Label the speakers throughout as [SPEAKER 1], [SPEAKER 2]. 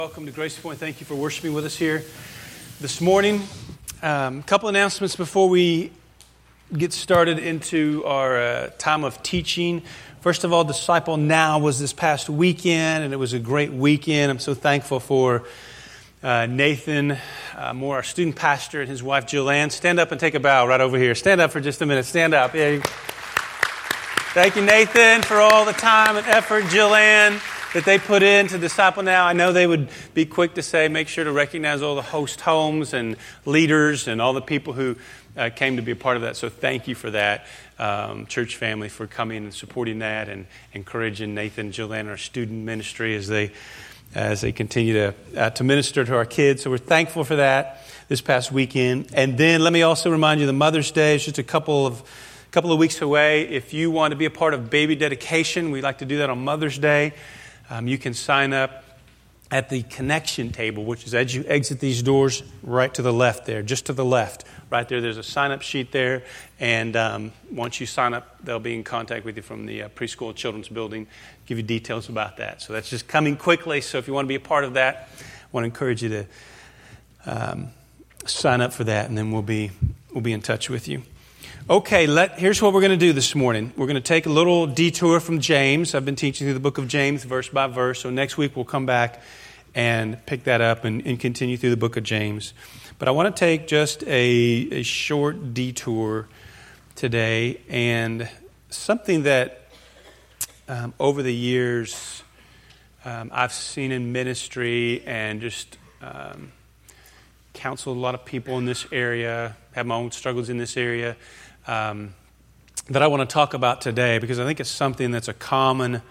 [SPEAKER 1] Welcome to Grace Point. Thank you for worshiping with us here this morning. A couple announcements before we get started into our time of teaching. First of all, Disciple Now was this past weekend, and it was a great weekend. I'm so thankful for Nathan Moore, our student pastor, and his wife, Jillian. Stand up and take a bow right over here. Stand up for just a minute. Stand up. Yeah. Thank you, Nathan, for all the time and effort, Jillian, that they put into Disciple Now. I know they would be quick to say, make sure to recognize all the host homes and leaders and all the people who came to be a part of that. So thank you for that, church family, for coming and supporting that and encouraging Nathan and Jillian, our student ministry, as they continue to minister to our kids. So we're thankful for that this past weekend. And then let me also remind you, the Mother's Day is just a couple of weeks away. If you want to be a part of baby dedication, we like to do that on Mother's Day. You can sign up at the connection table, which is as you exit these doors, right to the left there, just to the left. Right there, there's a sign-up sheet there. And once you sign up, they'll be in contact with you from the preschool children's building, give you details about that. So that's just coming quickly. So if you want to be a part of that, I want to encourage you to sign up for that, and then we'll be in touch with you. Okay, here's what we're going to do this morning. We're going to take a little detour from James. I've been teaching through the book of James verse by verse. So next week we'll come back and pick that up and continue through the book of James. But I want to take just a short detour today, and something that over the years I've seen in ministry and just counseled a lot of people in this area, have my own struggles in this area, that I want to talk about today, because I think it's something that's a common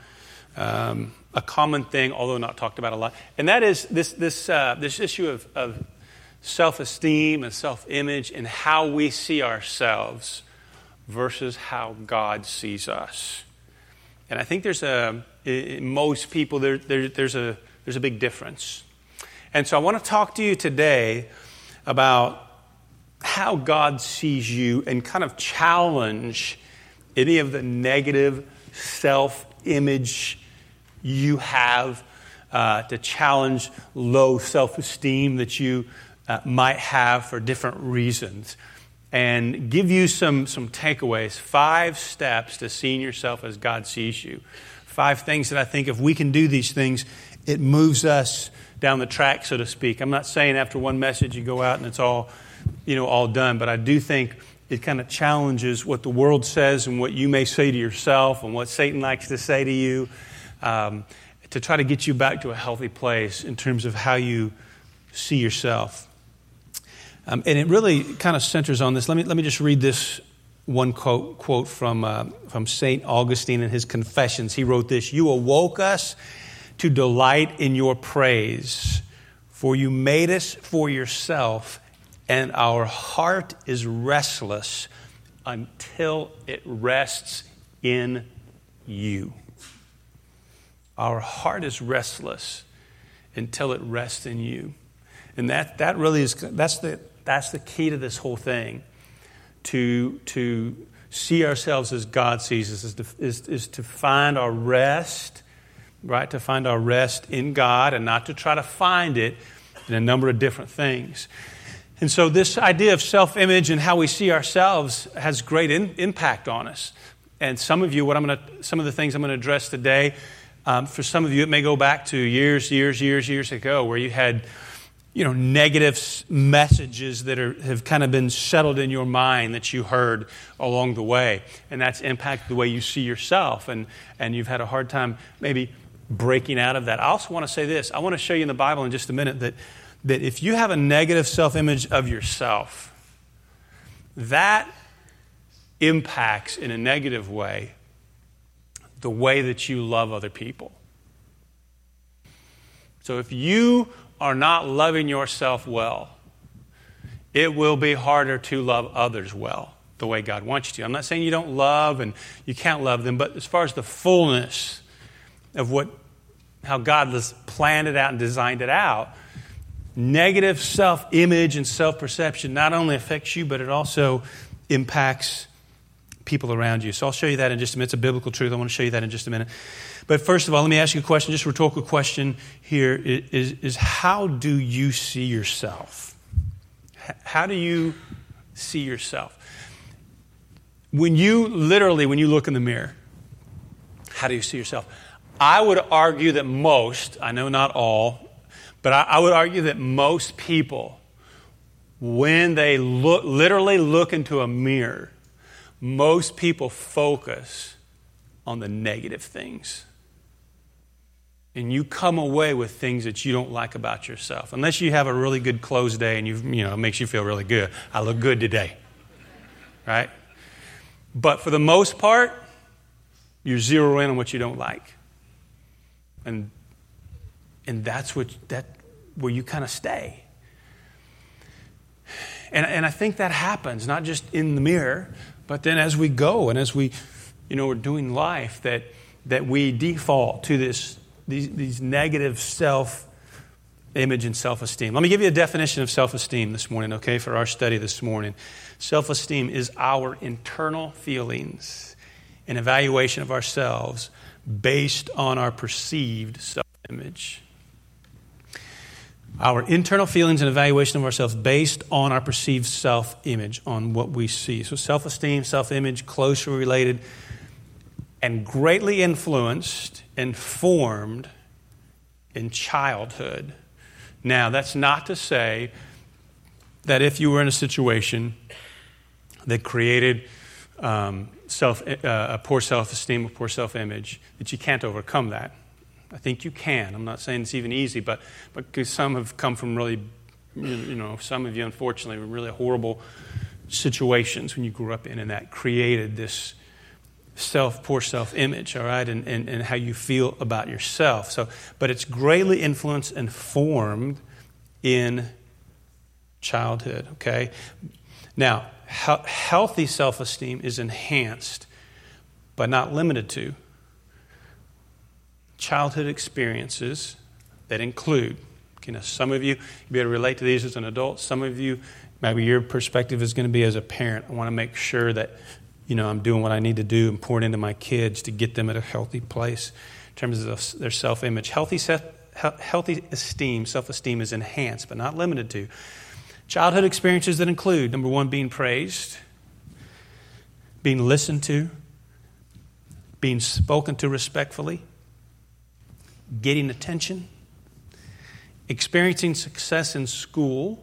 [SPEAKER 1] thing, although not talked about a lot, and that is this issue of self-esteem and self-image and how we see ourselves versus how God sees us. And I think in most people there's a big difference. And so I want to talk to you today about how God sees you and kind of challenge any of the negative self-image you have, to challenge low self-esteem that you might have for different reasons, and give you some takeaways, 5 steps to seeing yourself as God sees you. 5 things that I think if we can do these things, it moves us down the track, so to speak. I'm not saying after one message you go out and it's all done, but I do think it kind of challenges what the world says and what you may say to yourself and what Satan likes to say to you, to try to get you back to a healthy place in terms of how you see yourself. And it really kind of centers on this. Let me just read this one quote from St. Augustine in his Confessions. He wrote this: "You awoke us to delight in your praise, for you made us for yourself, and our heart is restless until it rests in you." Our heart is restless until it rests in you. And that really is, that's the key to this whole thing. To see ourselves as God sees us is to find our rest, right? To find our rest in God, and not to try to find it in a number of different things. And so this idea of self-image and how we see ourselves has great impact on us. And some of you, some of the things I'm going to address today, for some of you, it may go back to years ago, where you had, negative messages that have kind of been settled in your mind that you heard along the way, and that's impacted the way you see yourself, and you've had a hard time maybe breaking out of that. I also want to say this. I want to show you in the Bible in just a minute that if you have a negative self-image of yourself, that impacts in a negative way the way that you love other people. So if you are not loving yourself well, it will be harder to love others well, the way God wants you to. I'm not saying you don't love and you can't love them, but as far as the fullness of how God has planned it out and designed it out, negative self-image and self-perception not only affects you, but it also impacts people around you. So I'll show you that in just a minute. It's a biblical truth. I want to show you that in just a minute. But first of all, let me ask you a question, just a rhetorical question here, is how do you see yourself? How do you see yourself? When you look in the mirror, how do you see yourself? I would argue that most, I know not all, but I would argue that most people, when they literally look into a mirror, most people focus on the negative things. And you come away with things that you don't like about yourself. Unless you have a really good close day and it makes you feel really good. I look good today. Right? But for the most part, you zero in on what you don't like. And that's where you kind of stay. And I think that happens, not just in the mirror, but then as we go and as we, we're doing life, that we default to these negative self-image and self-esteem. Let me give you a definition of self-esteem this morning, okay, for our study this morning. Self-esteem is our internal feelings and evaluation of ourselves based on our perceived self-image. Our internal feelings and evaluation of ourselves based on our perceived self-image, on what we see. So self-esteem, self-image, closely related and greatly influenced and formed in childhood. Now, that's not to say that if you were in a situation that created a poor self-esteem, a poor self-image, that you can't overcome that. I think you can. I'm not saying it's even easy, but because some have come from really, some of you, unfortunately, were really horrible situations when you grew up in, and that created this poor self-image, all right, and how you feel about yourself. So, but it's greatly influenced and formed in childhood, okay? Now, healthy self-esteem is enhanced, but not limited to, childhood experiences that include, now some of you, you'll be able to relate to these as an adult. Some of you, maybe your perspective is going to be as a parent. I want to make sure that, I'm doing what I need to do and pouring into my kids to get them at a healthy place in terms of their self-image. Healthy self-esteem is enhanced, but not limited to. Childhood experiences that include, number one, being praised, being listened to, being spoken to respectfully, getting attention, experiencing success in school,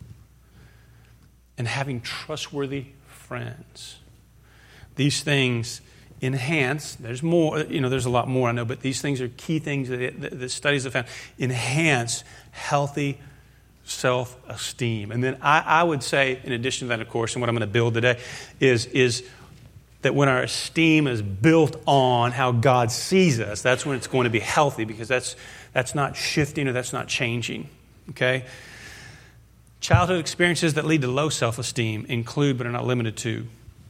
[SPEAKER 1] and having trustworthy friends. These things enhance, there's more, there's a lot more I know, but these things are key things that studies have found, enhance healthy self-esteem. And then I would say, in addition to that, of course, and what I'm going to build today, is that when our esteem is built on how God sees us, that's when it's going to be healthy, because that's not shifting or that's not changing, okay? Childhood experiences that lead to low self-esteem include, but are not limited to,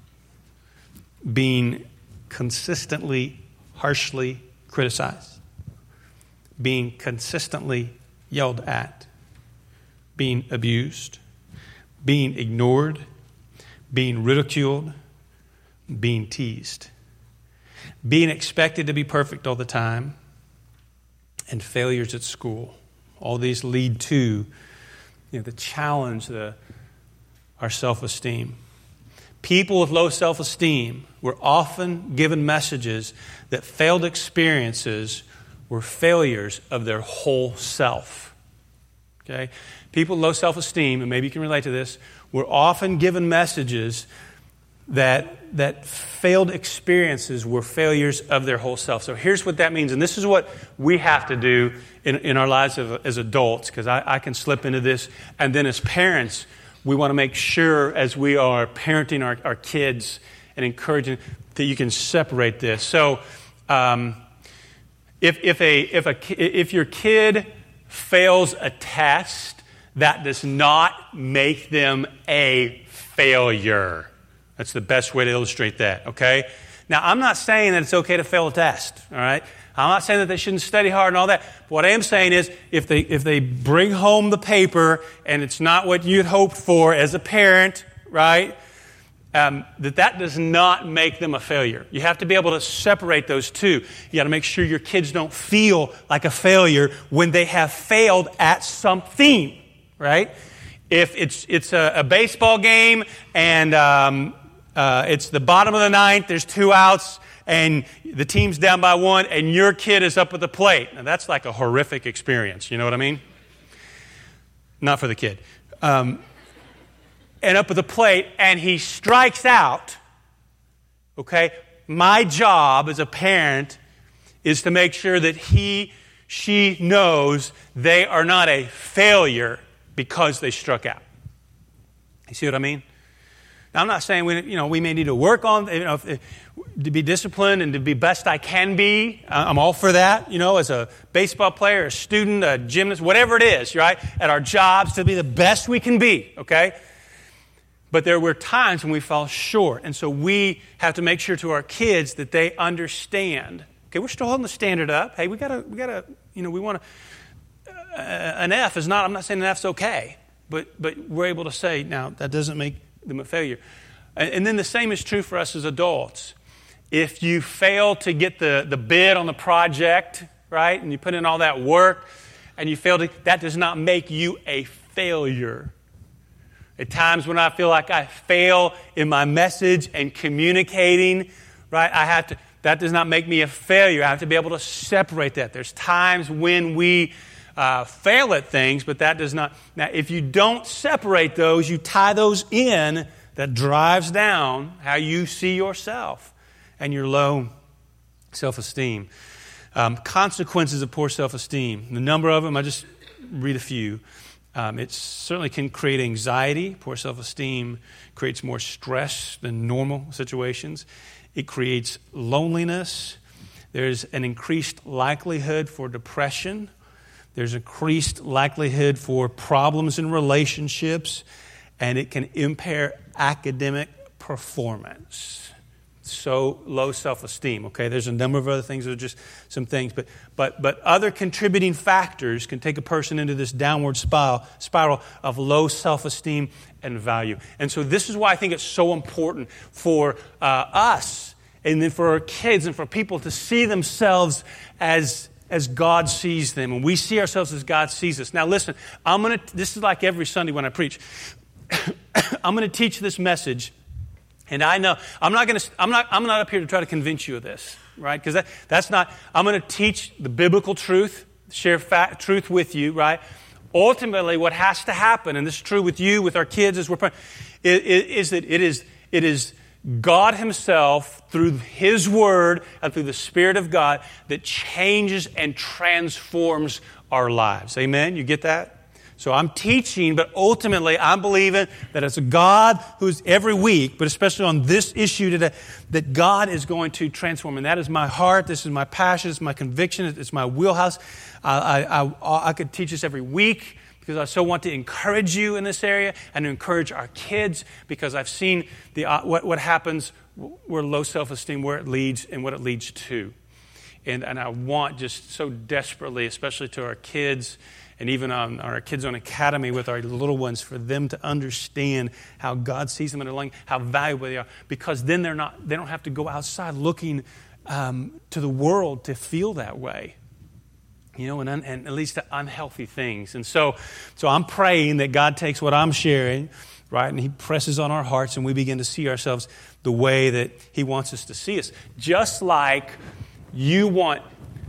[SPEAKER 1] being consistently harshly criticized, being consistently yelled at, being abused, being ignored, being ridiculed, being teased, being expected to be perfect all the time, and failures at school. All these lead to the challenge our self-esteem. People with low self-esteem were often given messages that failed experiences were failures of their whole self. Okay? People with low self-esteem, and maybe you can relate to this, were often given messages that failed experiences were failures of their whole self. So here's what that means, and this is what we have to do in our lives as adults, because I can slip into this, and then as parents, we want to make sure as we are parenting our kids and encouraging that you can separate this. So if your kid fails a test, that does not make them a failure. That's the best way to illustrate that, okay? Now, I'm not saying that it's okay to fail a test, all right? I'm not saying that they shouldn't study hard and all that. But what I am saying is if they bring home the paper and it's not what you'd hoped for as a parent, right? that does not make them a failure. You have to be able to separate those two. You got to make sure your kids don't feel like a failure when they have failed at something, right? If it's a baseball game and it's the bottom of the ninth, there's 2 outs, and the team's down by 1, and your kid is up at the plate. Now, that's like a horrific experience, you know what I mean? Not for the kid. And up at the plate, and he strikes out, okay? My job as a parent is to make sure that she knows they are not a failure because they struck out. You see what I mean? Now, I'm not saying we may need to work on to be disciplined and to be best I can be. I'm all for that, as a baseball player, a student, a gymnast, whatever it is, right? At our jobs, to be the best we can be, okay? But there were times when we fell short, and so we have to make sure to our kids that they understand. Okay, we're still holding the standard up. Hey, we gotta, we want to. An F is not. I'm not saying an F's okay, but we're able to say now that doesn't make them a failure. And then the same is true for us as adults. If you fail to get the bid on the project, right, and you put in all that work, and you fail that does not make you a failure. At times when I feel like I fail in my message and communicating, right, that does not make me a failure. I have to be able to separate that. There's times when we fail at things, but that does not. Now, if you don't separate those, you tie those in, that drives down how you see yourself and your low self-esteem. Consequences of poor self-esteem. The number of them, I just read a few. It certainly can create anxiety. Poor self-esteem creates more stress than normal situations. It creates loneliness. There's an increased likelihood for depression. There's increased likelihood for problems in relationships. And it can impair academic performance. So low self-esteem, okay? There's a number of other things that are just some things. But other contributing factors can take a person into this downward spiral of low self-esteem and value. And so this is why I think it's so important for us and then for our kids and for people to see themselves as God sees them. And we see ourselves as God sees us. Now listen, this is like every Sunday when I preach. I'm going to teach this message. And I know I'm not up here to try to convince you of this, right? Because that's not. I'm going to teach the biblical truth, share truth with you, right? Ultimately, what has to happen, and this is true with you, with our kids, as we're praying, is that it is God Himself through His Word and through the Spirit of God that changes and transforms our lives. Amen. You get that? So I'm teaching, but ultimately I'm believing that it's a God who's every week, but especially on this issue today, that God is going to transform. And that is my heart. This is my passion. It's my conviction. It's my wheelhouse. I could teach this every week because I so want to encourage you in this area and to encourage our kids because I've seen what happens where low self-esteem, where it leads and what it leads to. And I want just so desperately, especially to our kids, and even on our Kids on Academy with our little ones, for them to understand how God sees them and how valuable they are. Because then they don't have to go outside looking to the world to feel that way. And at least to unhealthy things. And so I'm praying that God takes what I'm sharing, right, and He presses on our hearts and we begin to see ourselves the way that He wants us to see us. Just like you want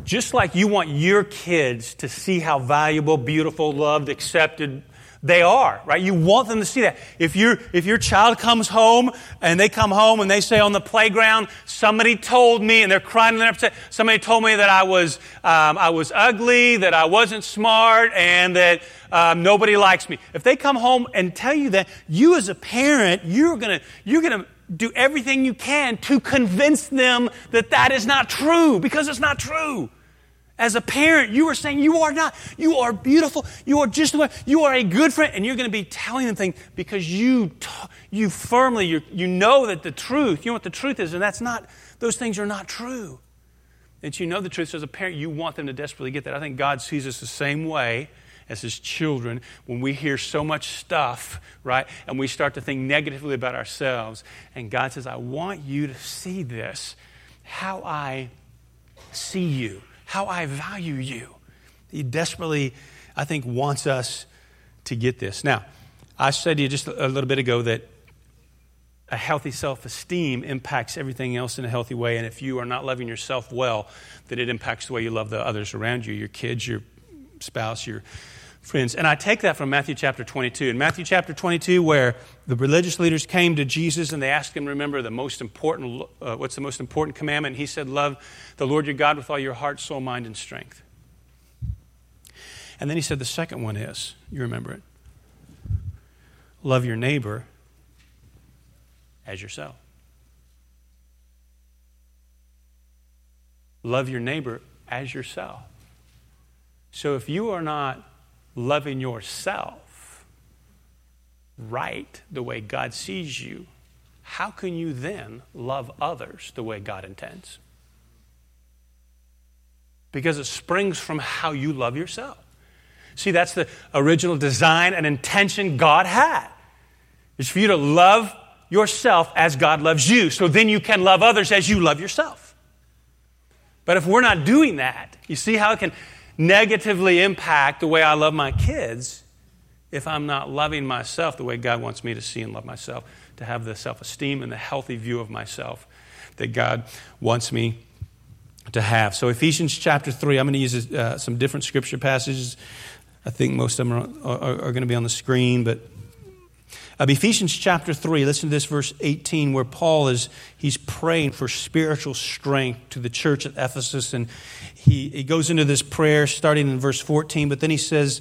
[SPEAKER 1] your kids to see how valuable, beautiful, loved, accepted they are, right? You want them to see that. If your child comes home and they come home and they say on the playground, somebody told me, and they're crying and they're upset, somebody told me that I was ugly, that I wasn't smart, and that nobody likes me. If they come home and tell you that, you as a parent, you're gonna do everything you can to convince them that is not true, because it's not true. As a parent, you are saying you are not. You are beautiful. You are just the way. You are a good friend. And you're going to be telling them things because you firmly, you know that the truth, you know what the truth is, and those things are not true. And you know the truth. So as a parent, you want them to desperately get that. I think God sees us the same way. as his children when we hear so much stuff, right? And we start to think negatively about ourselves. And God says, I want you to see this, how I see you, how I value you. He desperately, I think, wants us to get this. Now, I said to you just a little bit ago that a healthy self-esteem impacts everything else in a healthy way. And if you are not loving yourself well, that it impacts the way you love the others around you, your kids, your spouse, your friends. And I take that from Matthew chapter 22. In Matthew chapter 22, where the religious leaders came to Jesus and they asked him, remember, what's the most important commandment? And he said, love the Lord your God with all your heart, soul, mind, and strength. And then he said the second one is, you remember it, love your neighbor as yourself. Love your neighbor as yourself. So if you are not loving yourself right the way God sees you, how can you then love others the way God intends? Because it springs from how you love yourself. See, that's the original design and intention God had. It's for you to love yourself as God loves you. So then you can love others as you love yourself. But if we're not doing that, you see how it can negatively impact the way I love my kids if I'm not loving myself the way God wants me to see and love myself, to have the self-esteem and the healthy view of myself that God wants me to have. So Ephesians chapter 3, I'm going to use some different scripture passages. I think most of them are going to be on the screen, but Ephesians chapter 3, listen to this, verse 18, where Paul he's praying for spiritual strength to the church at Ephesus, and he goes into this prayer starting in verse 14, but then he says,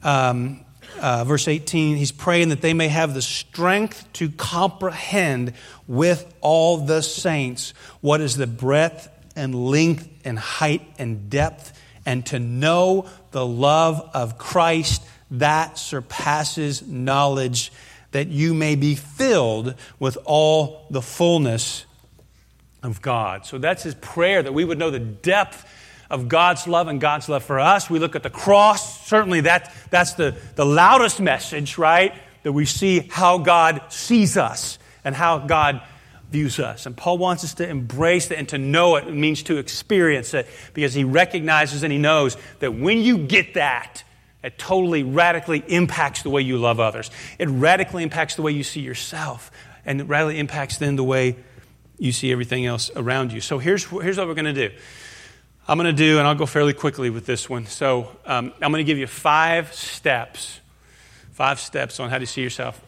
[SPEAKER 1] verse 18, he's praying that they may have the strength to comprehend with all the saints what is the breadth and length and height and depth, and to know the love of Christ that surpasses knowledge, that you may be filled with all the fullness of God. So that's his prayer, that we would know the depth of God's love and God's love for us. We look at the cross. Certainly that's the loudest message, right? That we see how God sees us and how God views us. And Paul wants us to embrace that and to know it. It means to experience it, because he recognizes and he knows that when you get that, it totally, radically impacts the way you love others. It radically impacts the way you see yourself. And it radically impacts then the way you see everything else around you. So here's what we're going to do. I'm going to do, and I'll go fairly quickly with this one. So I'm going to give you 5 steps on how to see yourself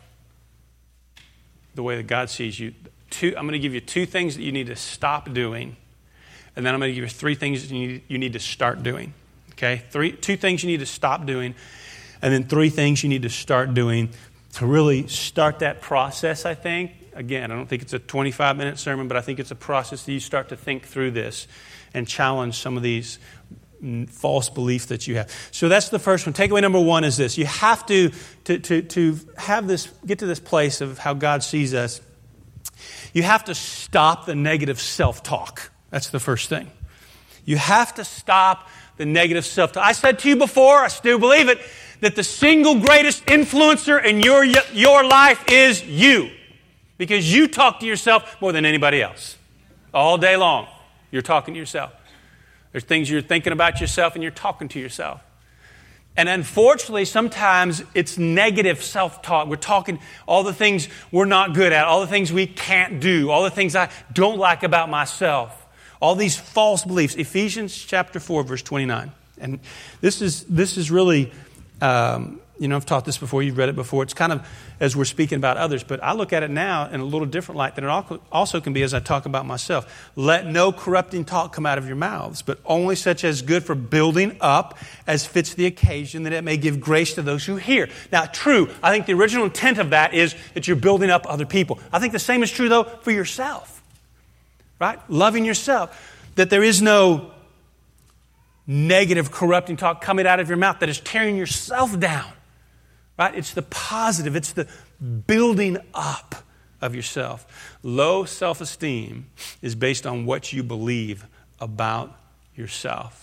[SPEAKER 1] the way that God sees you. I'm going to give you 2 things that you need to stop doing. And then I'm going to give you 3 things that you need to start doing. Okay, 2 things you need to stop doing, and then 3 things you need to start doing to really start that process, I think. Again, I don't think it's a 25-minute sermon, but I think it's a process that you start to think through this and challenge some of these false beliefs that you have. So that's the first one. Takeaway number 1 is this. You have to have this, get to this place of how God sees us. You have to stop the negative self-talk. That's the first thing. You have to stop the negative self-talk. I said to you before, I still believe it, that the single greatest influencer in your life is you. Because you talk to yourself more than anybody else. All day long, you're talking to yourself. There's things you're thinking about yourself and you're talking to yourself. And unfortunately, sometimes it's negative self-talk. We're talking all the things we're not good at, all the things we can't do, all the things I don't like about myself. All these false beliefs. Ephesians chapter 4, verse 29. And this is really, I've taught this before. You've read it before. It's kind of as we're speaking about others. But I look at it now in a little different light than it also can be as I talk about myself. Let no corrupting talk come out of your mouths, but only such as good for building up as fits the occasion, that it may give grace to those who hear. Now, true, I think the original intent of that is that you're building up other people. I think the same is true, though, for yourself. Right? Loving yourself. That there is no negative, corrupting talk coming out of your mouth that is tearing yourself down. Right? It's the positive. It's the building up of yourself. Low self-esteem is based on what you believe about yourself.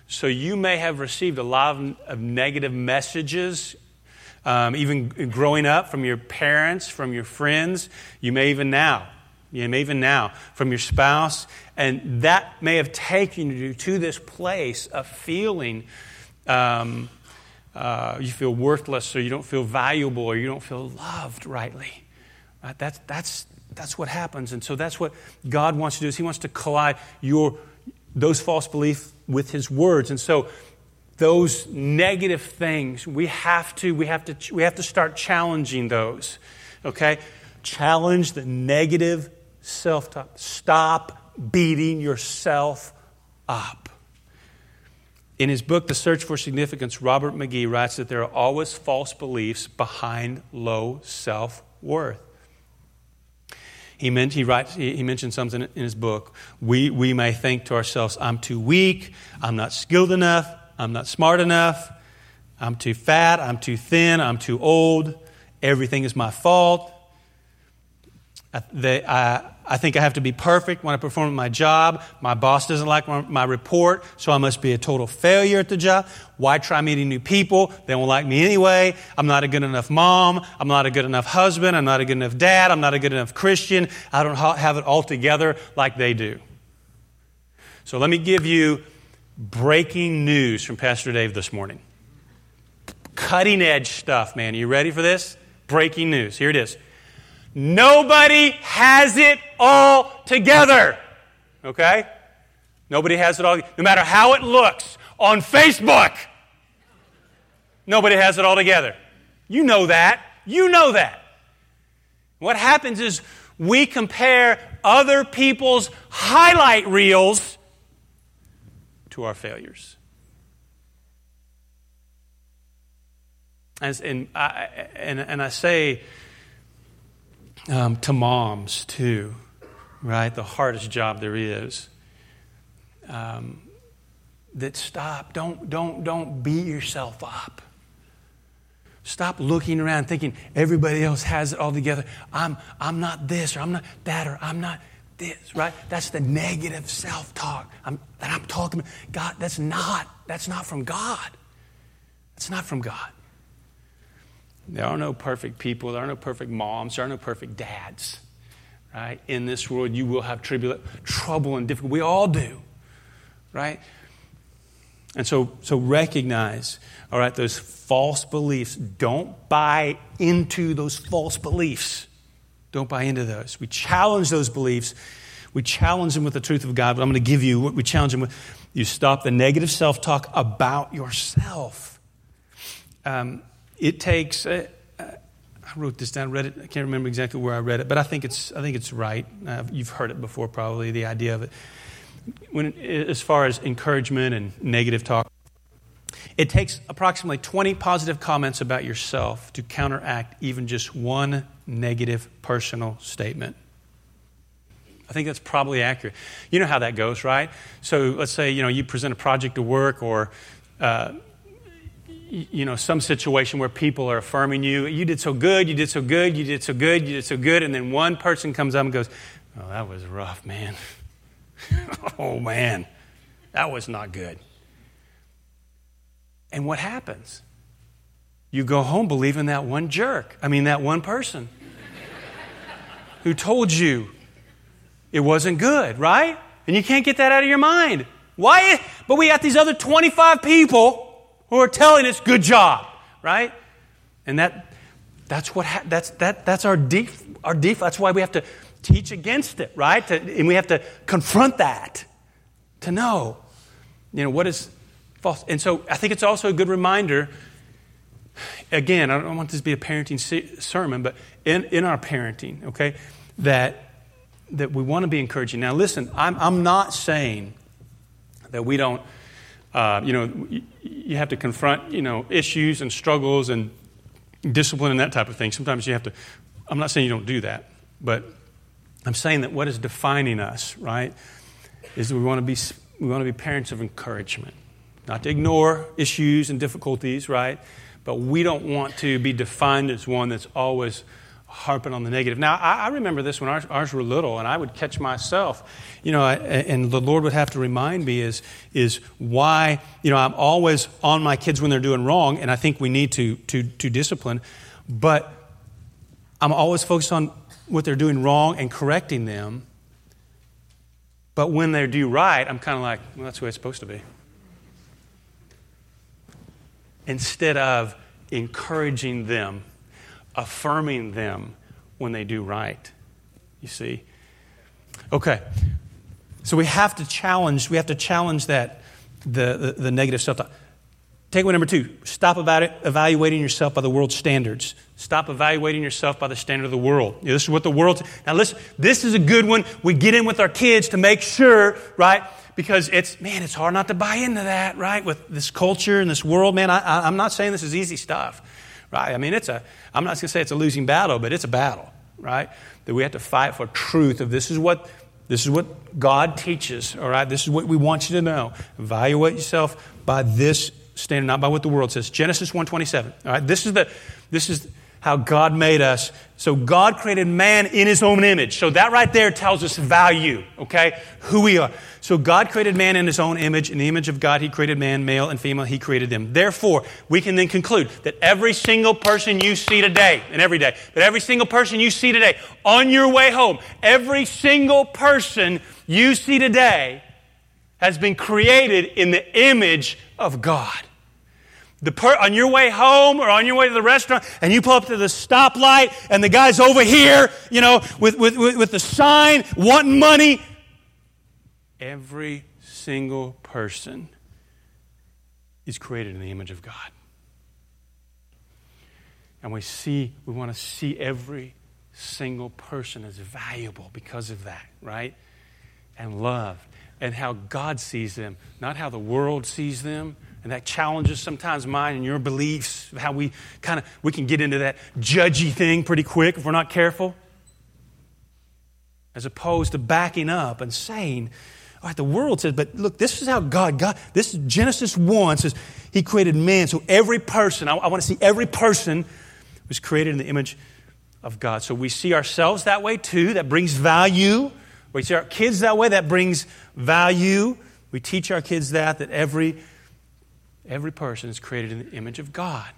[SPEAKER 1] So you may have received a lot of negative messages, even growing up from your parents, from your friends. You may even now from your spouse. And that may have taken you to this place of feeling you feel worthless, or you don't feel valuable, or you don't feel loved rightly. Right? That's what happens. And so that's what God wants to do, is He wants to collide those false beliefs with His words. And so those negative things, we have to start challenging those. Okay? Challenge the negative self-talk. Stop beating yourself up. In his book, The Search for Significance, Robert McGee writes that there are always false beliefs behind low self-worth. He mentioned something in his book. We may think to ourselves, I'm too weak, I'm not skilled enough, I'm not smart enough, I'm too fat, I'm too thin, I'm too old, everything is my fault. I think I have to be perfect when I perform at my job. My boss doesn't like my report, so I must be a total failure at the job. Why try meeting new people? They won't like me anyway. I'm not a good enough mom. I'm not a good enough husband. I'm not a good enough dad. I'm not a good enough Christian. I don't have it all together like they do. So let me give you breaking news from Pastor Dave this morning. Cutting edge stuff, man. Are you ready for this? Breaking news. Here it is. Nobody has it all together. Okay? Nobody has it all. No matter how it looks on Facebook, nobody has it all together. You know that. You know that. What happens is we compare other people's highlight reels to our failures. And I say to moms too, right? The hardest job there is. That stop. Don't beat yourself up. Stop looking around thinking everybody else has it all together. I'm not this, or I'm not that, or I'm not this, right? That's the negative self-talk that I'm talking about. God, that's not from God. That's not from God. There are no perfect people. There are no perfect moms. There are no perfect dads. Right? In this world, you will have trouble and difficulty. We all do. Right? And so recognize, all right, those false beliefs. Don't buy into those false beliefs. Don't buy into those. We challenge those beliefs. We challenge them with the truth of God. But I'm going to give you what we challenge them with. You stop the negative self-talk about yourself. It takes. I wrote this down, read it. I can't remember exactly where I read it, but I think it's right. You've heard it before, probably, the idea of it. As far as encouragement and negative talk, it takes approximately 20 positive comments about yourself to counteract even just one negative personal statement. I think that's probably accurate. You know how that goes, right? So let's say you present a project to work, or some situation where people are affirming you. You did so good, you did so good, you did so good, you did so good. And then one person comes up and goes, oh, that was rough, man. Oh, man, that was not good. And what happens? You go home believing that one that one person who told you it wasn't good, right? And you can't get that out of your mind. Why? But we got these other 25 people who are telling us, good job, right? And that's our default. That's why we have to teach against it, right? And we have to confront that to know, what is false. And so I think it's also a good reminder. Again, I don't want this to be a parenting sermon, but in our parenting, okay, that we want to be encouraging. Now, listen, I'm not saying that we don't. You have to confront, issues and struggles and discipline and that type of thing. Sometimes you have to. I'm not saying you don't do that, but I'm saying that what is defining us, right, is that we want to be parents of encouragement, not to ignore issues and difficulties, right, but we don't want to be defined as one that's always harping on the negative. Now, I remember this when ours were little, and I would catch myself, and the Lord would have to remind me is why, I'm always on my kids when they're doing wrong, and I think we need to discipline, but I'm always focused on what they're doing wrong and correcting them. But when they do right, I'm kind of like, well, that's the way it's supposed to be. Instead of encouraging them, affirming them when they do right. You see? Okay. So we have to challenge that, the negative self-talk. Takeaway number 2, stop evaluating yourself by the world's standards. Stop evaluating yourself by the standard of the world. This is what the world... Now listen, this is a good one. We get in with our kids to make sure, right? Because it's hard not to buy into that, right? With this culture and this world, man, I'm not saying this is easy stuff, right? I mean, I'm not going to say it's a losing battle, but it's a battle, right? That we have to fight for truth of this is what God teaches, all right? This is what we want you to know. Evaluate yourself by this standard, not by what the world says. Genesis 1:27. All right, this is how God made us. So God created man in His own image. So that right there tells us value, okay? Who we are. So God created man in His own image. In the image of God, He created man, male and female. He created them. Therefore, we can then conclude that every single person you see today, and every day, but every single person you see today, on your way home, every single person you see today has been created in the image of God. On your way home or on your way to the restaurant, and you pull up to the stoplight, and the guy's over here, with the sign, wanting money. Every single person is created in the image of God. And we want to see every single person as valuable because of that, right? And loved. And how God sees them, not how the world sees them. And that challenges sometimes mine and your beliefs, how we can get into that judgy thing pretty quick if we're not careful. As opposed to backing up and saying, all right, the world says, but look, this is how God, this is Genesis 1 says He created man. So every person, I want to see every person was created in the image of God. So we see ourselves that way too. That brings value. We see our kids that way. That brings value. We teach our kids that every person is created in the image of God.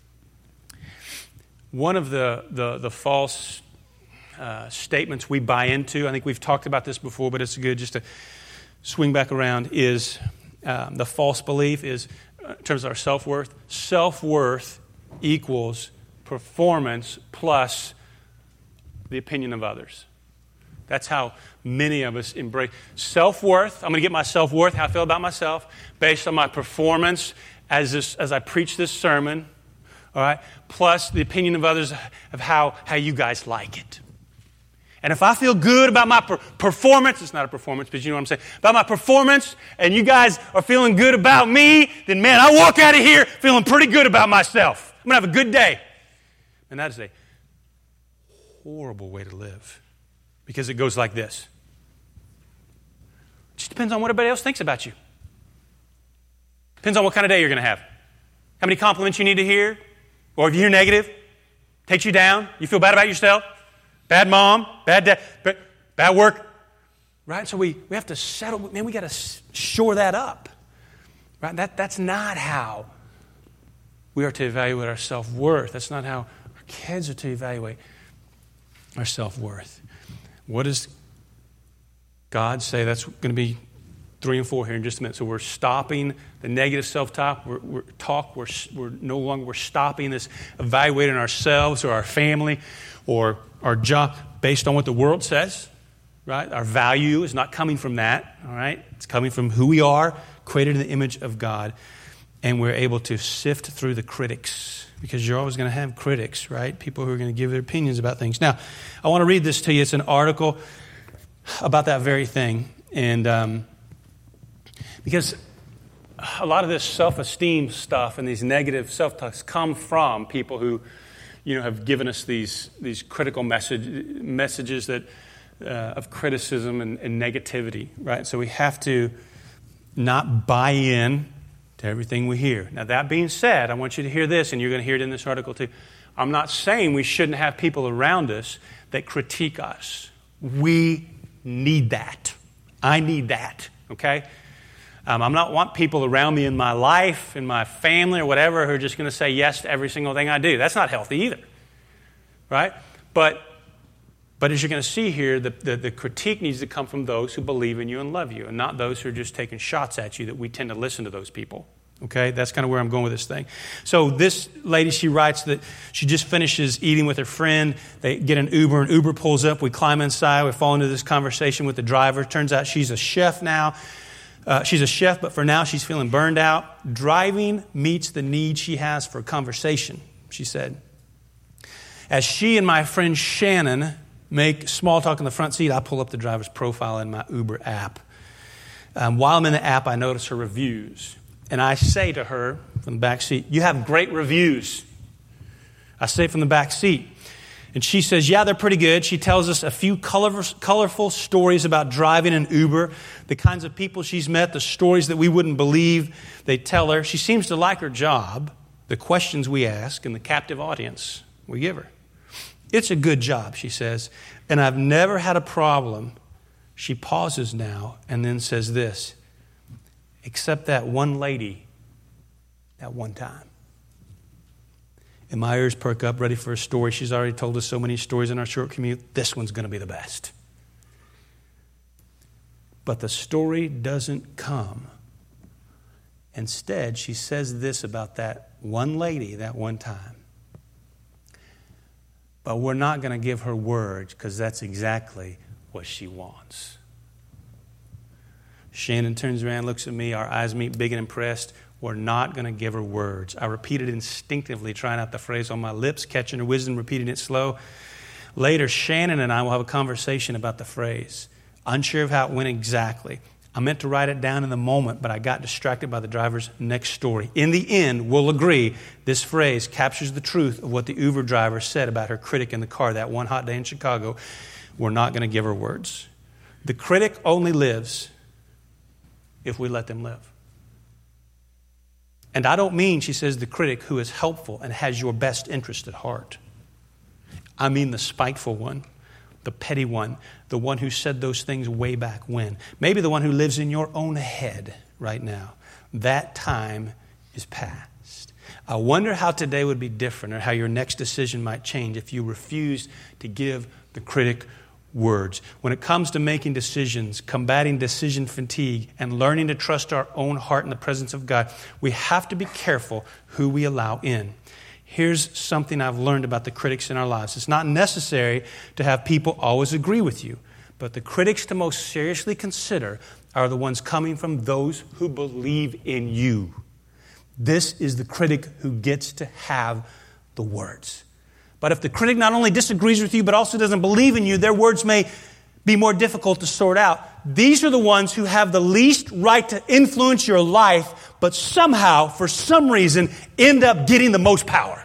[SPEAKER 1] One of the false statements we buy into, I think we've talked about this before, but it's good just to swing back around, is the false belief is, in terms of our self-worth, self-worth equals performance plus the opinion of others. That's how many of us embrace self-worth. I'm going to get my self-worth, how I feel about myself, based on my performance as I preach this sermon, all right, plus the opinion of others of how you guys like it. And if I feel good about my performance, it's not a performance, but you know what I'm saying, about my performance, and you guys are feeling good about me, then man, I walk out of here feeling pretty good about myself. I'm going to have a good day. And that is a horrible way to live. Because it goes like this. It just depends on what everybody else thinks about you. Depends on what kind of day you're going to have. How many compliments you need to hear. Or if you hear negative, takes you down, you feel bad about yourself. Bad mom, bad dad, bad work. Right? So we have to settle, man, we got to shore that up. Right? That's not how we are to evaluate our self-worth. That's not how our kids are to evaluate our self-worth. What does God say? That's going to be 3 and 4 here in just a minute. So we're stopping the negative self-talk. We're no longer stopping this evaluating ourselves or our family or our job based on what the world says. Right? Our value is not coming from that. All right? It's coming from who we are, created in the image of God, and we're able to sift through the critics. Because you're always going to have critics, right? People who are going to give their opinions about things. Now, I want to read this to you. It's an article about that very thing. And because a lot of this self-esteem stuff and these negative self-talks come from people who, have given us these critical messages that of criticism and negativity, right? So we have to not buy in to everything we hear. Now, that being said, I want you to hear this, and you're going to hear it in this article too. I'm not saying we shouldn't have people around us that critique us. We need that. I need that, okay? I'm not want people around me in my life, in my family or whatever, who are just going to say yes to every single thing I do. That's not healthy either, right? But as you're going to see here, the critique needs to come from those who believe in you and love you, and not those who are just taking shots at you, that we tend to listen to those people. Okay, that's kind of where I'm going with this thing. So this lady, she writes that she just finishes eating with her friend. They get an Uber pulls up. We climb inside. We fall into this conversation with the driver. Turns out she's a chef now. She's a chef, but for now she's feeling burned out. Driving meets the need she has for conversation, she said. As she and my friend Shannon make small talk in the front seat, I pull up the driver's profile in my Uber app. While I'm in the app, I notice her reviews. And I say to her from the back seat, "You have great reviews." I say from the back seat. And she says, "Yeah, they're pretty good." She tells us a few colorful stories about driving an Uber, the kinds of people she's met, the stories that we wouldn't believe they tell her. She seems to like her job, the questions we ask, and the captive audience we give her. "It's a good job," she says, "and I've never had a problem." She pauses now and then says this, "Except that one lady, that one time." And my ears perk up, ready for a story. She's already told us so many stories in our short commute. This one's going to be the best. But the story doesn't come. Instead, she says this about that one lady, that one time. But we're not going to give her words, because that's exactly what she wants. Shannon turns around, looks at me. Our eyes meet, big and impressed. We're not going to give her words. I repeated instinctively, trying out the phrase on my lips, catching her wisdom, repeating it slow. Later, Shannon and I will have a conversation about the phrase. Unsure of how it went exactly. I meant to write it down in the moment, but I got distracted by the driver's next story. In the end, we'll agree this phrase captures the truth of what the Uber driver said about her critic in the car that one hot day in Chicago. We're not going to give her words. The critic only lives if we let them live. And I don't mean, she says, the critic who is helpful and has your best interest at heart. I mean the spiteful one, the petty one, the one who said those things way back when. Maybe the one who lives in your own head right now. That time is past. I wonder how today would be different, or how your next decision might change if you refused to give the critic words. When it comes to making decisions, combating decision fatigue, and learning to trust our own heart in the presence of God, we have to be careful who we allow in. Here's something I've learned about the critics in our lives. It's not necessary to have people always agree with you, but the critics to most seriously consider are the ones coming from those who believe in you. This is the critic who gets to have the words. But if the critic not only disagrees with you, but also doesn't believe in you, their words may be more difficult to sort out. These are the ones who have the least right to influence your life, but somehow, for some reason, end up getting the most power.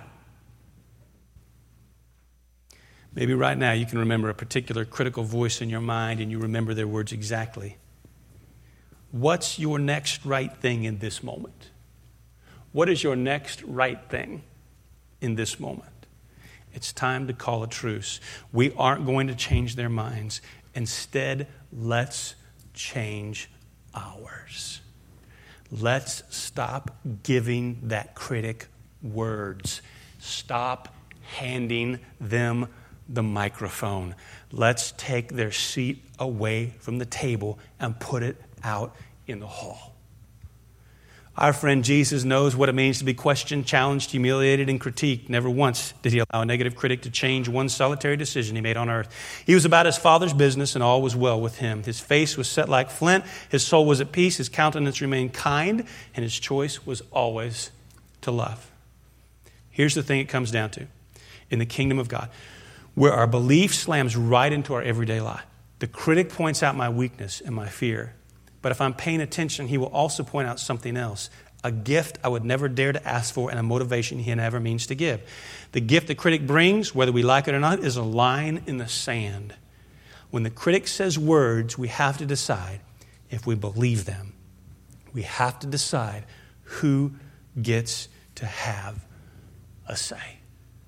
[SPEAKER 1] Maybe right now you can remember a particular critical voice in your mind, and you remember their words exactly. What's your next right thing in this moment? What is your next right thing in this moment? It's time to call a truce. We aren't going to change their minds. Instead, let's change ours. Let's stop giving that critic words. Stop handing them the microphone. Let's take their seat away from the table and put it out in the hall. Our friend Jesus knows what it means to be questioned, challenged, humiliated, and critiqued. Never once did he allow a negative critic to change one solitary decision he made on earth. He was about his Father's business, and all was well with him. His face was set like flint. His soul was at peace. His countenance remained kind, and his choice was always to love. Here's the thing it comes down to. In the kingdom of God, where our belief slams right into our everyday life, the critic points out my weakness and my fear. But if I'm paying attention, he will also point out something else, a gift I would never dare to ask for, and a motivation he never means to give. The gift the critic brings, whether we like it or not, is a line in the sand. When the critic says words, we have to decide if we believe them. We have to decide who gets to have a say.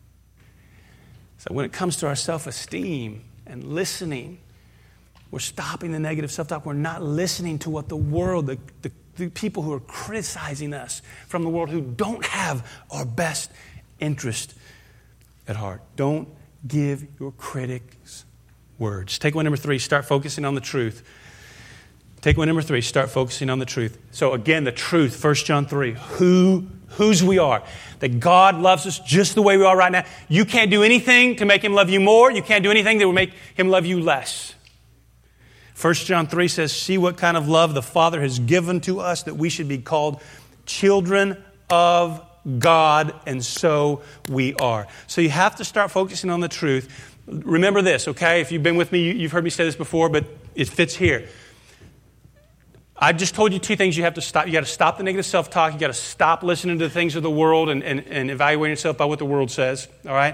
[SPEAKER 1] So when it comes to our self-esteem and listening, we're stopping the negative self-talk. We're not listening to what the world, the people who are criticizing us from the world, who don't have our best interest at heart. Don't give your critics words. Takeaway number 3, start focusing on the truth. Takeaway number 3, start focusing on the truth. So again, the truth, 1 John 3, whose we are. That God loves us just the way we are right now. You can't do anything to make Him love you more. You can't do anything that will make Him love you less. 1 John 3 says, see what kind of love the Father has given to us, that we should be called children of God, and so we are. So you have to start focusing on the truth. Remember this, okay? If you've been with me, you've heard me say this before, but it fits here. I just told you 2 things you have to stop. You got to stop the negative self-talk. You got to stop listening to the things of the world and evaluating yourself by what the world says. All right?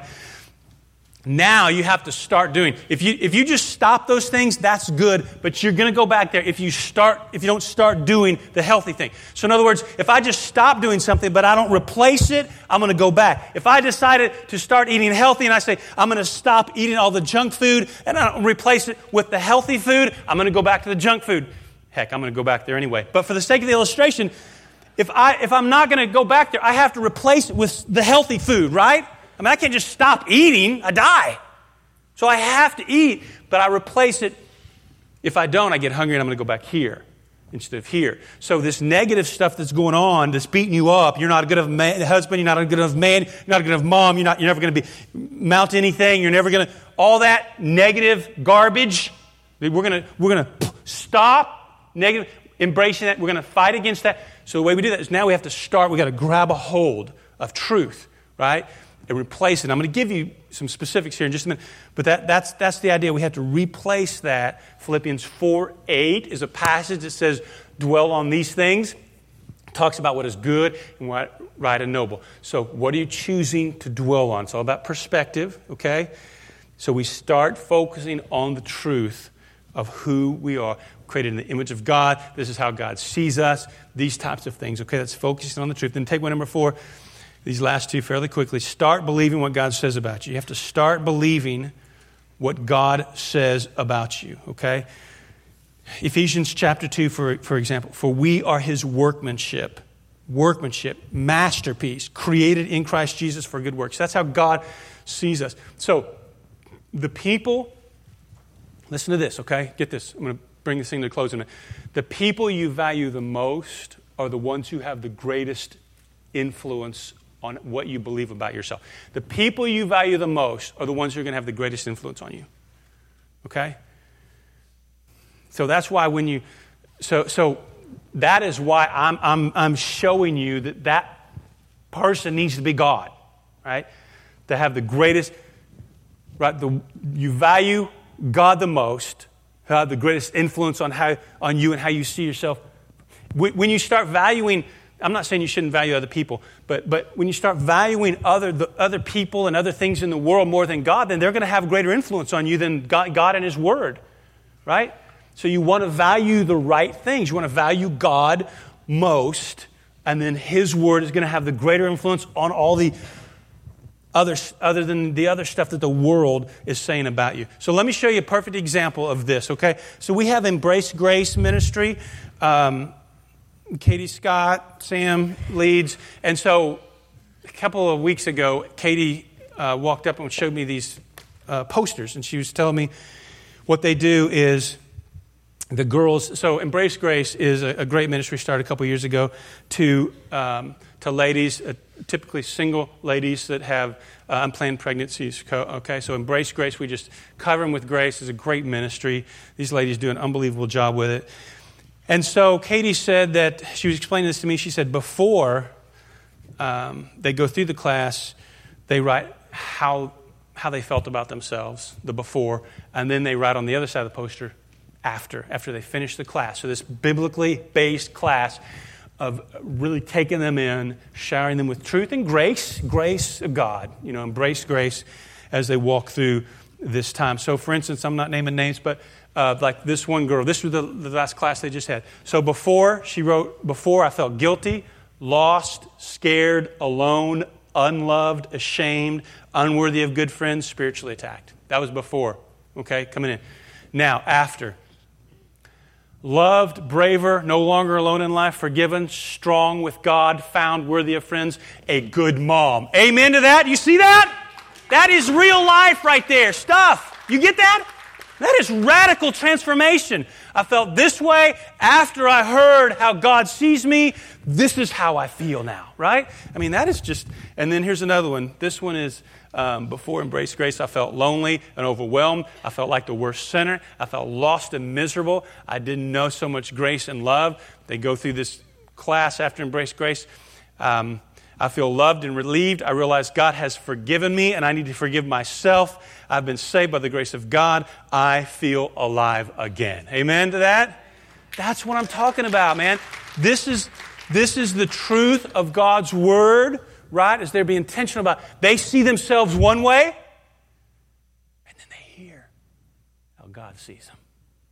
[SPEAKER 1] Now you have to start doing. If you just stop those things, that's good, but you're going to go back there if you don't start doing the healthy thing. So in other words, if I just stop doing something but I don't replace it, I'm going to go back. If I decided to start eating healthy and I say I'm going to stop eating all the junk food and I don't replace it with the healthy food, I'm going to go back to the junk food. Heck, I'm going to go back there anyway. But for the sake of the illustration, if I'm not going to go back there, I have to replace it with the healthy food, right? I mean, I can't just stop eating. I die. So I have to eat, but I replace it. If I don't, I get hungry and I'm going to go back here instead of here. So this negative stuff that's going on, that's beating you up, you're not a good enough husband, you're not a good enough man, you're not a good enough mom, you're never going to mount anything, you're never going to, all that negative garbage, we're going to stop negative, embracing that. We're going to fight against that. So the way we do that is now we have to start, we got to grab a hold of truth, right? And replace it. I'm going to give you some specifics here in just a minute, but that's the idea. We have to replace that. Philippians 4:8 is a passage that says, dwell on these things. It talks about what is good and what right and noble. So what are you choosing to dwell on? It's all about perspective, okay? So we start focusing on the truth of who we are, created in the image of God. This is how God sees us. These types of things, okay? That's focusing on the truth. Then takeaway number 4. These last 2 fairly quickly. Start believing what God says about you. You have to start believing what God says about you, okay? Ephesians chapter 2, for example. For we are His workmanship, masterpiece, created in Christ Jesus for good works. That's how God sees us. So the people, listen to this, okay? Get this. I'm going to bring this thing to a close in a minute. The people you value the most are the ones who have the greatest influence on what you believe about yourself. The people you value the most are the ones who are going to have the greatest influence on you. Okay? So that's why when you, so that is why I'm showing you that person needs to be God, right? To have the greatest, right? You value God the most, have the greatest influence on you and how you see yourself. When you start valuing, I'm not saying you shouldn't value other people, but when you start valuing other people and other things in the world more than God, then they're going to have greater influence on you than God and His Word, right? So you want to value the right things. You want to value God most, and then His Word is going to have the greater influence on all the other than the other stuff that the world is saying about you. So let me show you a perfect example of this, okay? So we have Embrace Grace Ministry. Katie Scott, Sam leads. And so a couple of weeks ago, Katie walked up and showed me these posters. And she was telling me what they do is the girls. So Embrace Grace is a great ministry started a couple years ago to ladies, typically single ladies that have unplanned pregnancies. Okay, so Embrace Grace, we just cover them with grace. It's a great ministry. These ladies do an unbelievable job with it. And so Katie said that, she was explaining this to me, she said before they go through the class, they write how they felt about themselves, the before, and then they write on the other side of the poster after they finish the class. So this biblically based class of really taking them in, showering them with truth and grace of God, Embrace Grace as they walk through this time. So for instance, I'm not naming names, but like this one girl, this was the last class they just had. So before, she wrote, before I felt guilty, lost, scared, alone, unloved, ashamed, unworthy of good friends, spiritually attacked. That was before, okay, coming in. Now, after. Loved, braver, no longer alone in life, forgiven, strong with God, found worthy of friends, a good mom. Amen to that? You see that? That is real life right there. Stuff. You get that? That is radical transformation. I felt this way after I heard how God sees me. This is how I feel now, right? I mean, that is just... And then here's another one. This one is... before Embrace Grace, I felt lonely and overwhelmed. I felt like the worst sinner. I felt lost and miserable. I didn't know so much grace and love. They go through this class after Embrace Grace. I feel loved and relieved. I realize God has forgiven me and I need to forgive myself. I've been saved by the grace of God. I feel alive again. Amen to that? That's what I'm talking about, man. This is the truth of God's Word. Right? As they're being intentional about it. They see themselves one way, and then they hear how God sees them.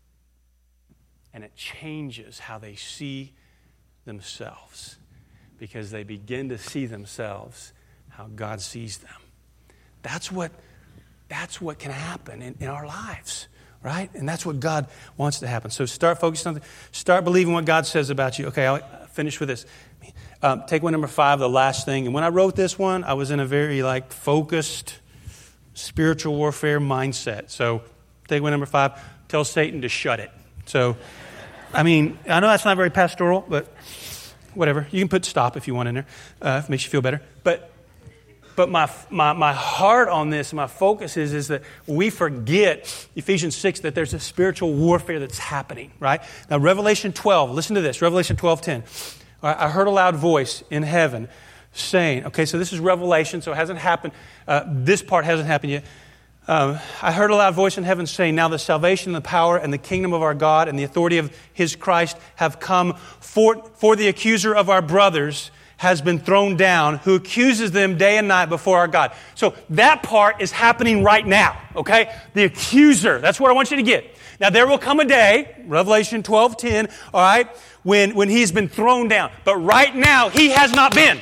[SPEAKER 1] And it changes how they see themselves because they begin to see themselves how God sees them. That's what can happen in our lives, right? And that's what God wants to happen. So start focusing on start believing what God says about you. Okay, I'll finish with this. Take one, number 5, the last thing. And when I wrote this one, I was in a very focused spiritual warfare mindset. So take one, number 5, tell Satan to shut it. So, I mean, I know that's not very pastoral, but whatever. You can put stop if you want in there, if it makes you feel better. But my heart on this, my focus is that we forget, Ephesians 6, that there's a spiritual warfare that's happening, right? Now, Revelation 12, listen to this, Revelation 12:10. I heard a loud voice in heaven saying, okay, so this is Revelation, so it hasn't happened. This part hasn't happened yet. I heard a loud voice in heaven saying, now the salvation and the power and the kingdom of our God and the authority of His Christ have come, for the accuser of our brothers has been thrown down, who accuses them day and night before our God. So that part is happening right now, okay? The accuser, that's what I want you to get. Now there will come a day, Revelation 12:10, all right, when he's been thrown down. But right now, he has not been.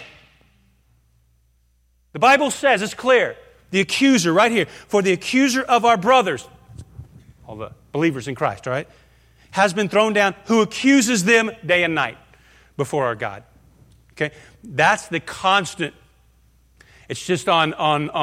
[SPEAKER 1] The Bible says, it's clear, the accuser right here, for the accuser of our brothers, all the believers in Christ, all right, has been thrown down, who accuses them day and night before our God. Okay? That's the constant. It's just on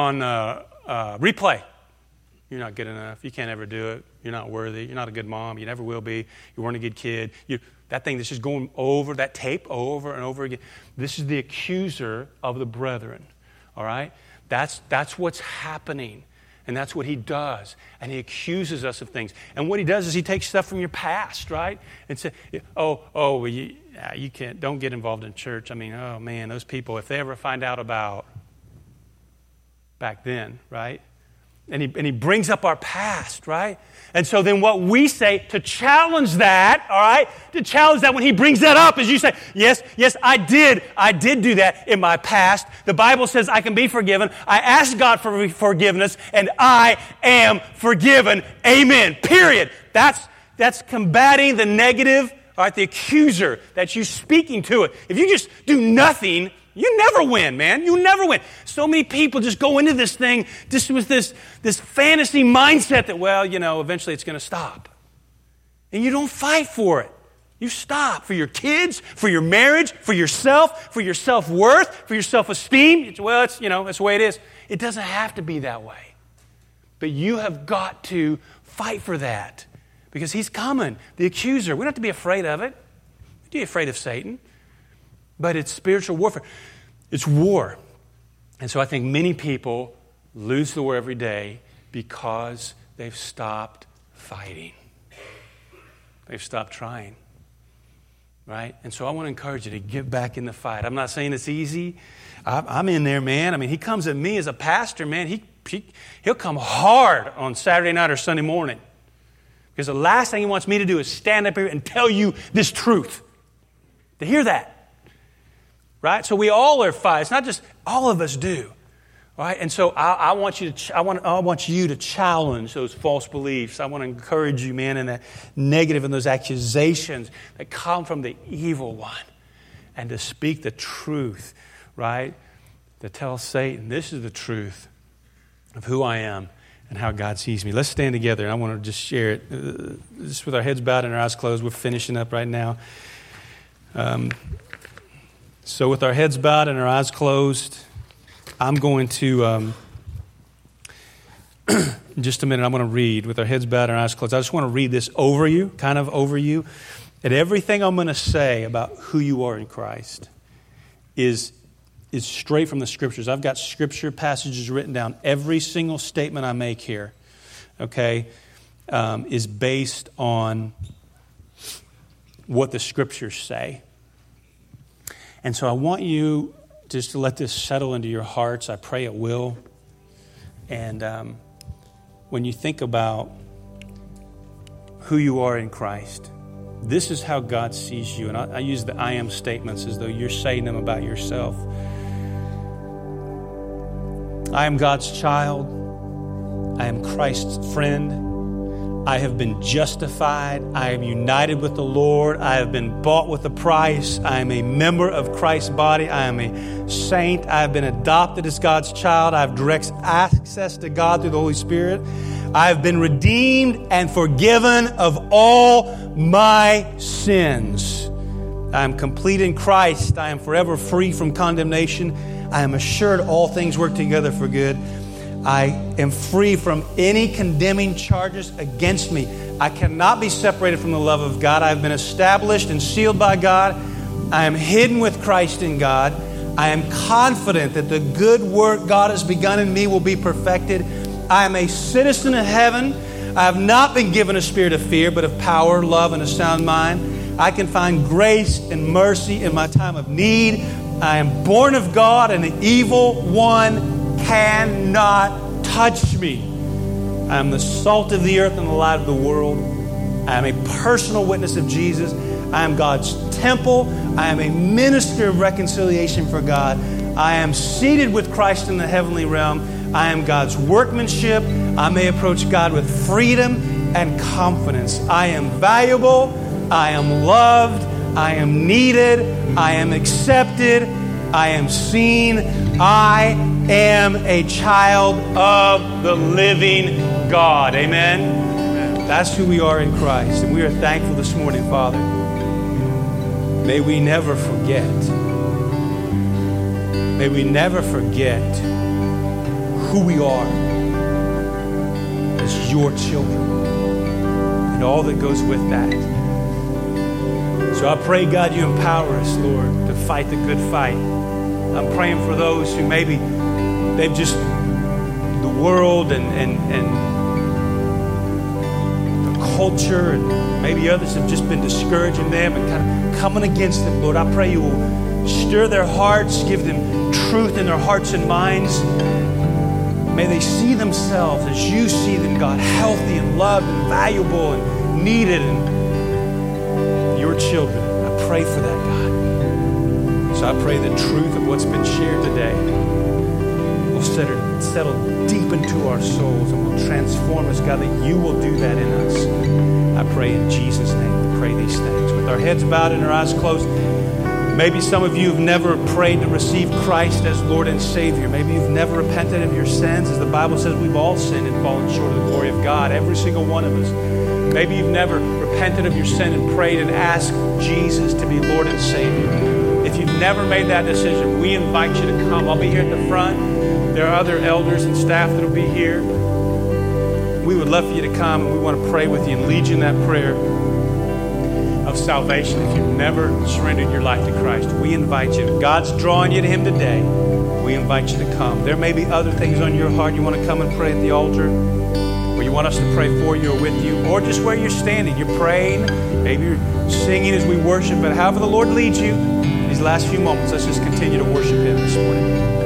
[SPEAKER 1] replay. You're not good enough. You can't ever do it. You're not worthy. You're not a good mom. You never will be. You weren't a good kid. That thing that's just going over, that tape over and over again. This is the accuser of the brethren. All right? That's what's happening. And that's what he does. And he accuses us of things. And what he does is he takes stuff from your past, right? And say, well, you can't, don't get involved in church. I mean, oh man, those people, if they ever find out about back then, right? And he brings up our past, right? And so then what we say to challenge that, all right? To challenge that when he brings that up is you say, yes, I did do that in my past. The Bible says I can be forgiven. I asked God for forgiveness and I am forgiven. Amen. Period. That's combating the negative, all right, the accuser that you're speaking to it. If you just do nothing, you never win, man. You never win. So many people just go into this thing just with this fantasy mindset that, well, eventually it's going to stop. And you don't fight for it. You stop for your kids, for your marriage, for yourself, for your self-worth, for your self-esteem. It's the way it is. It doesn't have to be that way. But you have got to fight for that because he's coming, the accuser. We don't have to be afraid of it. Don't be afraid of Satan. But it's spiritual warfare. It's war. And so I think many people lose the war every day because they've stopped fighting. They've stopped trying. Right? And so I want to encourage you to get back in the fight. I'm not saying it's easy. I'm in there, man. I mean, he comes at me as a pastor, man. He'll come hard on Saturday night or Sunday morning. Because the last thing he wants me to do is stand up here and tell you this truth. To hear that. Right? So we all are fighting. It's not just all of us do. Right? And so I want you to challenge those false beliefs. I want to encourage you, man, in that negative and those accusations that come from the evil one. and to speak the truth, right? To tell Satan, this is the truth of who I am and how God sees me. Let's stand together, and I want to just share it. Just with our heads bowed and our eyes closed. We're finishing up right now. So with our heads bowed and our eyes closed, I'm going to, in just a minute, I'm going to read with our heads bowed and our eyes closed. I just want to read this over you, kind of over you. And everything I'm going to say about who you are in Christ is straight from the Scriptures. I've got Scripture passages written down. Every single statement I make here, okay, is based on what the Scriptures say. And so I want you just to let this settle into your hearts. I pray it will. And when you think about who you are in Christ, this is how God sees you. And I use the I am statements as though you're saying them about yourself. I am God's child. I am Christ's friend. I have been justified. I am united with the Lord. I have been bought with a price. I am a member of Christ's body. I am a saint. I have been adopted as God's child. I have direct access to God through the Holy Spirit. I have been redeemed and forgiven of all my sins. I am complete in Christ. I am forever free from condemnation. I am assured all things work together for good. I am free from any condemning charges against me. I cannot be separated from the love of God. I have been established and sealed by God. I am hidden with Christ in God. I am confident that the good work God has begun in me will be perfected. I am a citizen of heaven. I have not been given a spirit of fear, but of power, love, and a sound mind. I can find grace and mercy in my time of need. I am born of God, and the evil one cannot touch me. I am the salt of the earth and the light of the world. I am a personal witness of Jesus. I am God's temple. I am a minister of reconciliation for God. I am seated with Christ in the heavenly realm. I am God's workmanship. I may approach God with freedom and confidence. I am valuable. I am loved. I am needed. I am accepted. I am seen. I am a child of the living God. Amen? Amen. That's who we are in Christ. And we are thankful this morning, Father. May we never forget. May we never forget who we are as your children and all that goes with that. So I pray, God, you empower us, Lord, to fight the good fight. I'm praying for those who maybe they've just, the world and the culture and maybe others have just been discouraging them and kind of coming against them. Lord, I pray you will stir their hearts, give them truth in their hearts and minds. May they see themselves as you see them, God, healthy and loved and valuable and needed and your children. I pray for that, God. So I pray the truth of what's been shared today will settle deep into our souls and will transform us, God, that you will do that in us. I pray in Jesus' name. We pray these things. With our heads bowed and our eyes closed, maybe some of you have never prayed to receive Christ as Lord and Savior. Maybe you've never repented of your sins. As the Bible says, we've all sinned and fallen short of the glory of God, every single one of us. Maybe you've never repented of your sin and prayed and asked Jesus to be Lord and Savior. If you've never made that decision, we invite you to come. I'll be here at the front. There are other elders and staff that will be here. We would love for you to come, and we want to pray with you and lead you in that prayer of salvation. If you've never surrendered your life to Christ, we invite you. If God's drawing you to Him today, we invite you to come. There may be other things on your heart. You want to come and pray at the altar, or you want us to pray for you or with you, or just where you're standing. You're praying, maybe you're singing as we worship, but however the Lord leads you, these last few moments, let's just continue to worship Him this morning.